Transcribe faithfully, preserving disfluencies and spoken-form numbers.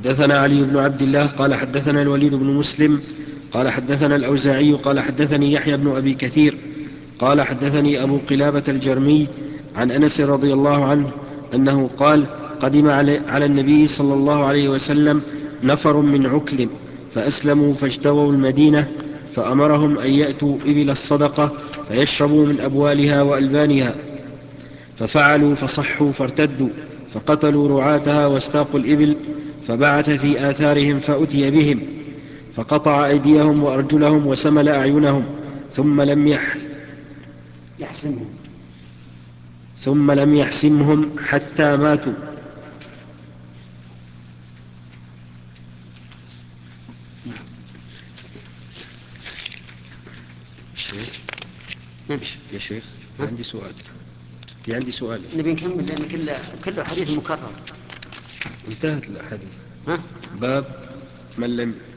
حدثنا علي بن عبد الله قال حدثنا الوليد بن مسلم قال حدثنا الأوزاعي قال حدثني يحيى بن أبي كثير قال حدثني أبو قلابة الجرمي عن أنس رضي الله عنه أنه قال قدم على النبي صلى الله عليه وسلم نفر من عكل فأسلموا فاجتووا المدينة فأمرهم أن يأتوا إبل الصدقة فيشربوا من أبوالها وألبانها، ففعلوا فصحوا فارتدوا فقتلوا رعاتها واستاقوا الإبل، فبعث في آثارهم فأتي بهم فقطع أيديهم وأرجلهم وسمل أعينهم ثم لم يح يحسمهم ثم لم يحسمهم حتى ماتوا. نمشي يا شيخ عندي سؤال في عندي سؤال نبي نكمل لأن كله كله حديث مكرر. انتهت الأحاديث. ها؟ باب من لم